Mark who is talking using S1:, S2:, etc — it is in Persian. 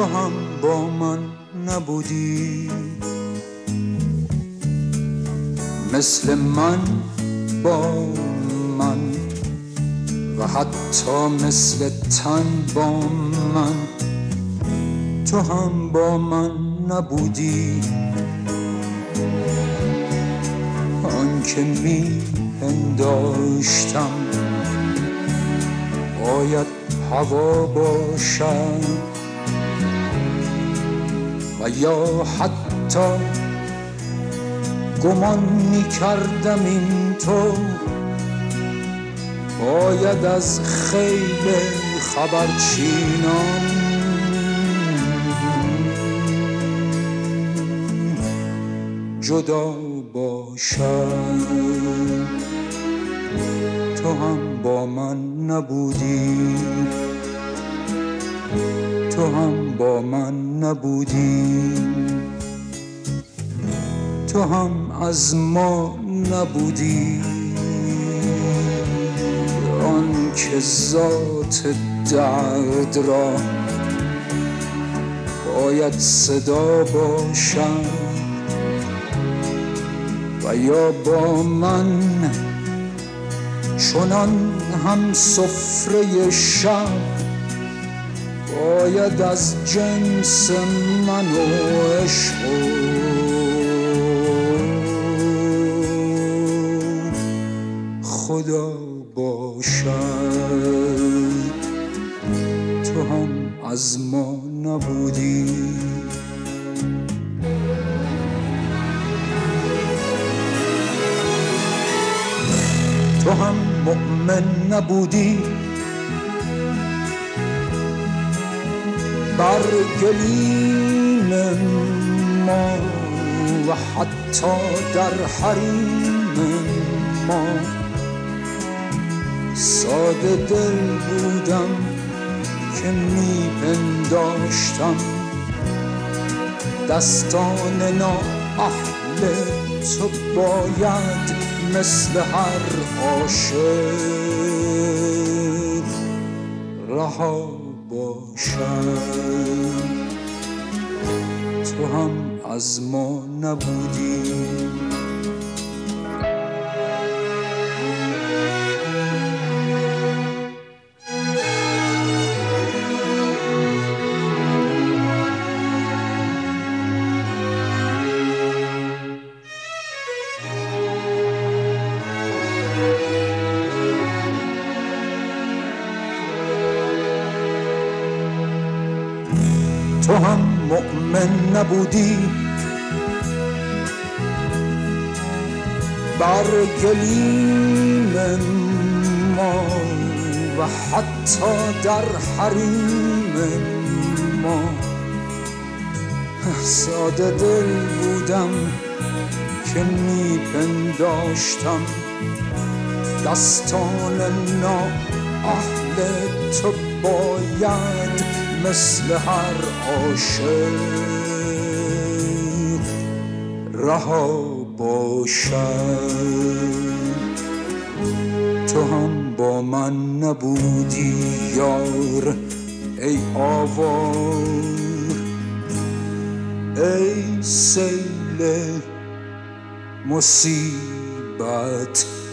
S1: هم با من نبودی، مثل من با من و حتی مثل تن با من تو هم با من نبودی. آن که می پنداشتم باید هوا باشد و یا حتی گمان می کردم این تو باید از خیل خبرچینان جدا باشد. تو هم با من نبودی، تو هم با من نبودی، تو هم از ما نبودی. آن که ذات درد را باید صدا باشد و یا با من چنان هم سفره شب باید از جنس من و عشق خدا باشد. تو هم از ما نبودی، تو هم مؤمن نبودی بر گلیم ما و حتی در حریم ما. ساده دل بودم که می پنداشتم دستان نااهل تو باید مثل هر عاشق رها باشد. تو هم از ما نبودی، تو هم مؤمن نبودی بر گلیم ما و حتی در حریم ما. ساده دل بودم که می پنداشتم دستان نااهل تو باید مثل هر عاشق رها باشد. تو هم با من نبودی یار ای آوار، ای سیل مصیبت